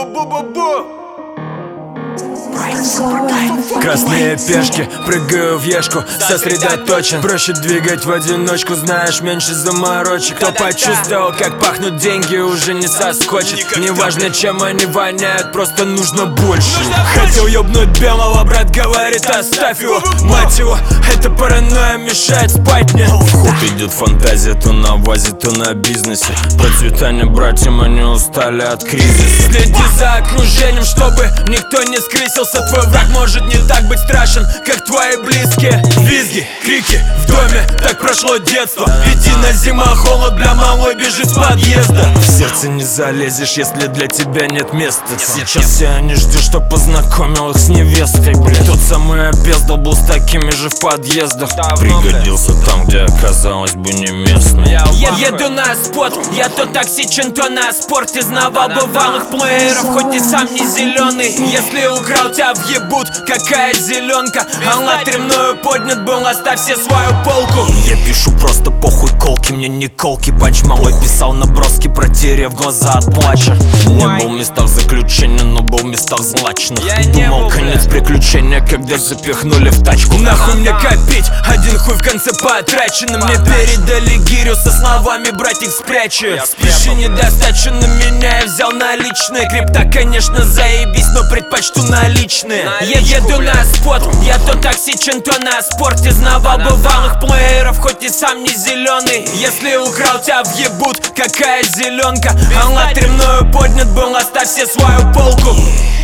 Бу-бу-бу-бу-бу. Красные пешки, прыгаю в ешку, сосредоточен. Проще двигать в одиночку, знаешь, меньше заморочек. Кто почувствовал, как пахнут деньги, уже не соскочит. Неважно, чем они воняют, просто нужно больше. Хотел ёбнуть белого, брат говорит, оставь его. Мать его, эта паранойя мешает спать мне. В ход идет фантазия, то на вазе, то на бизнесе. Процветание братьям, они устали от кризиса. Следи за окружением, чтобы никто не скрысился. Твой враг может не так быть страшен, как твои близкие. Визги, крики в доме, так прошло детство. Единая зима, холод, бля, малой бежит с подъезда. В сердце не залезешь, если для тебя нет места. Сейчас все они ждут, что познакомил их с невестой, бля. Тот самый обездал был с такими же в подъездах. Пригодился там, где оказалось бы не местно. Я еду на спот, я то токсичен, то на спорте. Знавал бывалых плееров, хоть и сам не зеленый. Если украл, тебя въебут, какая зеленка. Аллах ремною поднят был, оставь все свою полку. Я пишу просто похуй колки, мне не колки. Панч малой писал наброски, протерев глаза от плача. Не был в местах заключения, но был в местах злачных. Думал, конец приключения, когда запихнули в тачку. Нахуй мне копить, один хуй в конце потраченным. Мне передали гирю со словами, братик, спрячу. Спеши, недостачу на меня, я взял наличные. Крипта, конечно, заебись, но предпочту наличные. Я еду на спот, я то токсичен, то на спорте. Знавал бывалых плееров, хоть и сам не зеленый. Если украл, тебя въебут, какая зеленка. Аллах ремною поднят был, оставь все свою полку.